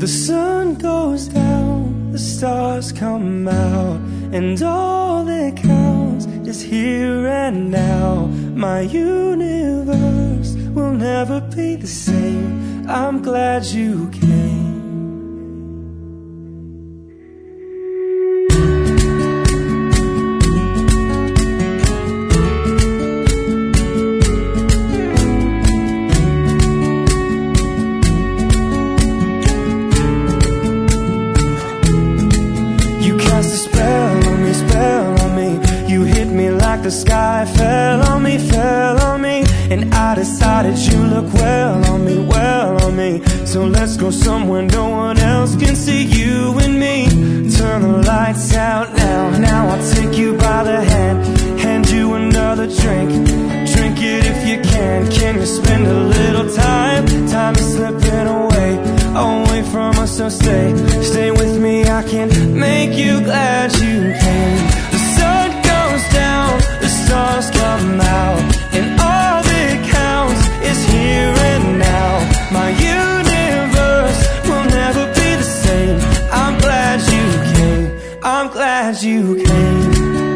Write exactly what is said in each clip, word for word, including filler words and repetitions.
The sun goes down, the stars come out, and all that counts is here and now. My universe will never be the same. I'm glad you came. The sky fell on me, fell on me, and I decided you look well on me, well on me. So let's go somewhere no one else can see, you and me. Turn the lights out now, now I'll take you by the hand, hand you another drink. Drink it if you can, can you spend a little time? Time is slipping away, away from us, so stay, stay with me. I can make you glad you came. The sun goes down, the stars come out, and all that counts is here and now. My universe will never be the same. I'm glad you came, I'm glad you came.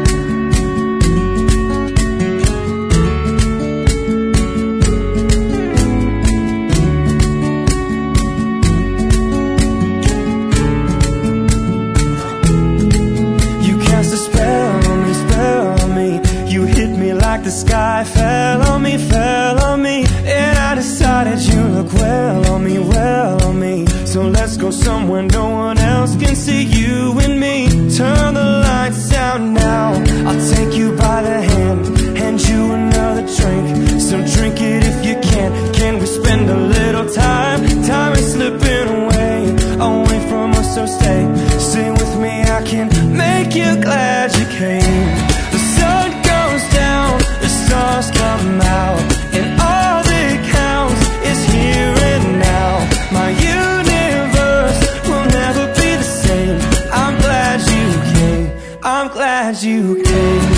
The sky fell on me, fell on me, and I decided you look well on me, well on me. So let's go somewhere no one else can see, you and me. Turn the lights out now, I'll take you by the hand, hand you another drink. So drink it if you can, can we spend a little time? Time is slipping away, away from us, so stay, stay with me. I can make you glad you came. The sun goes down, the stars come out, and all that counts is here and now. My universe will never be the same. I'm glad you came, I'm glad you came.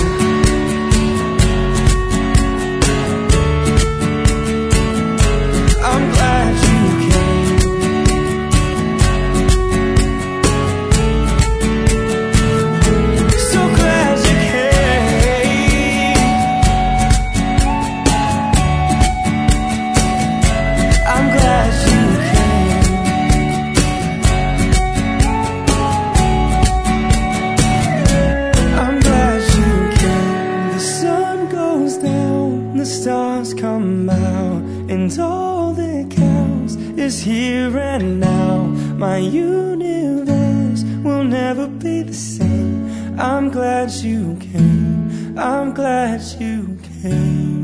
I'm glad you came. So glad you came. I'm glad you came. I'm glad you came. The sun goes down, the stars come out, and all that counts is here and now. My universe will never be the same. I'm glad you came, I'm glad you came.